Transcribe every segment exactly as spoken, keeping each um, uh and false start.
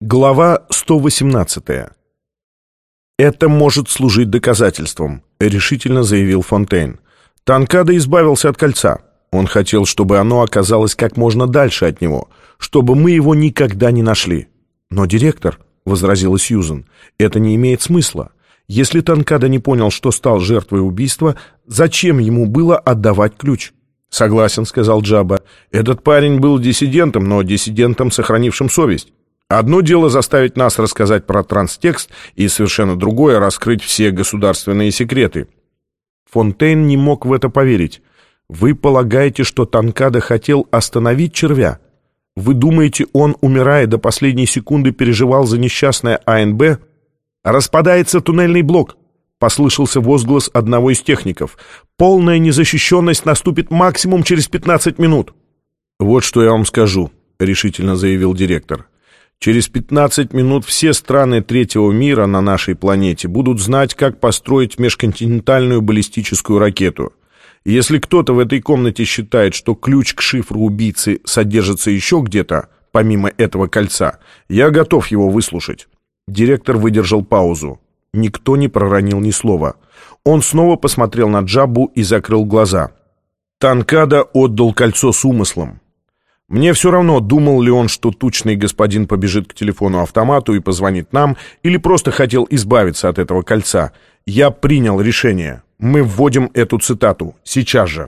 Глава сто восемнадцатая. «Это может служить доказательством», — решительно заявил Фонтейн. «Танкада избавился от кольца. Он хотел, чтобы оно оказалось как можно дальше от него, чтобы мы его никогда не нашли». «Но, директор», — возразила Сьюзен, — «это не имеет смысла. Если Танкада не понял, что стал жертвой убийства, зачем ему было отдавать ключ?» «Согласен», — сказал Джабба. «Этот парень был диссидентом, но диссидентом, сохранившим совесть. Одно дело заставить нас рассказать про транстекст, и совершенно другое — раскрыть все государственные секреты». Фонтейн не мог в это поверить. «Вы полагаете, что Танкада хотел остановить червя? Вы думаете, он, умирая до последней секунды, переживал за несчастное АНБ?» «Распадается туннельный блок», — послышался возглас одного из техников. «Полная незащищенность наступит максимум через пятнадцать минут». «Вот что я вам скажу», — решительно заявил директор. «Через пятнадцать минут все страны третьего мира на нашей планете будут знать, как построить межконтинентальную баллистическую ракету. Если кто-то в этой комнате считает, что ключ к шифру убийцы содержится еще где-то, помимо этого кольца, я готов его выслушать». Директор выдержал паузу. Никто не проронил ни слова. Он снова посмотрел на Джаббу и закрыл глаза. Танкада отдал кольцо с умыслом. Мне все равно, думал ли он, что тучный господин побежит к телефону-автомату и позвонит нам, или просто хотел избавиться от этого кольца. Я принял решение. Мы вводим эту цитату. Сейчас же.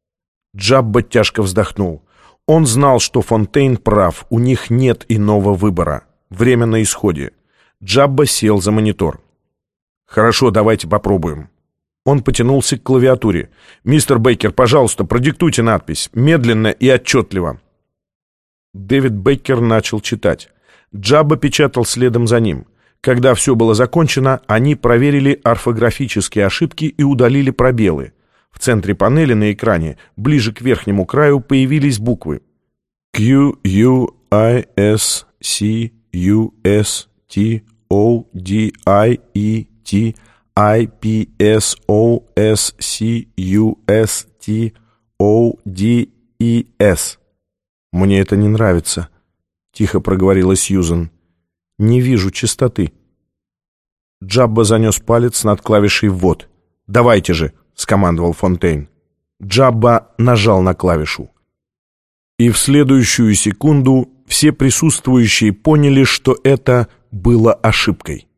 Джабба тяжко вздохнул. Он знал, что Фонтейн прав. У них нет иного выбора. Время на исходе. Джабба сел за монитор. «Хорошо, давайте попробуем». Он потянулся к клавиатуре. «Мистер Бейкер, пожалуйста, продиктуйте надпись. Медленно и отчетливо». Дэвид Бейкер начал читать. Джабба печатал следом за ним. Когда все было закончено, они проверили орфографические ошибки и удалили пробелы. В центре панели на экране, ближе к верхнему краю, появились буквы Q, U, I, S, C, U, S, T, O, D, I, E, T, I, P, S, O, S, C, U, S, T, O, D, E, S. «Мне это не нравится», — тихо проговорила Сьюзен. «Не вижу чистоты». Джабба занес палец над клавишей «ввод». «Давайте же», — скомандовал Фонтейн. Джабба нажал на клавишу. И в следующую секунду все присутствующие поняли, что это было ошибкой.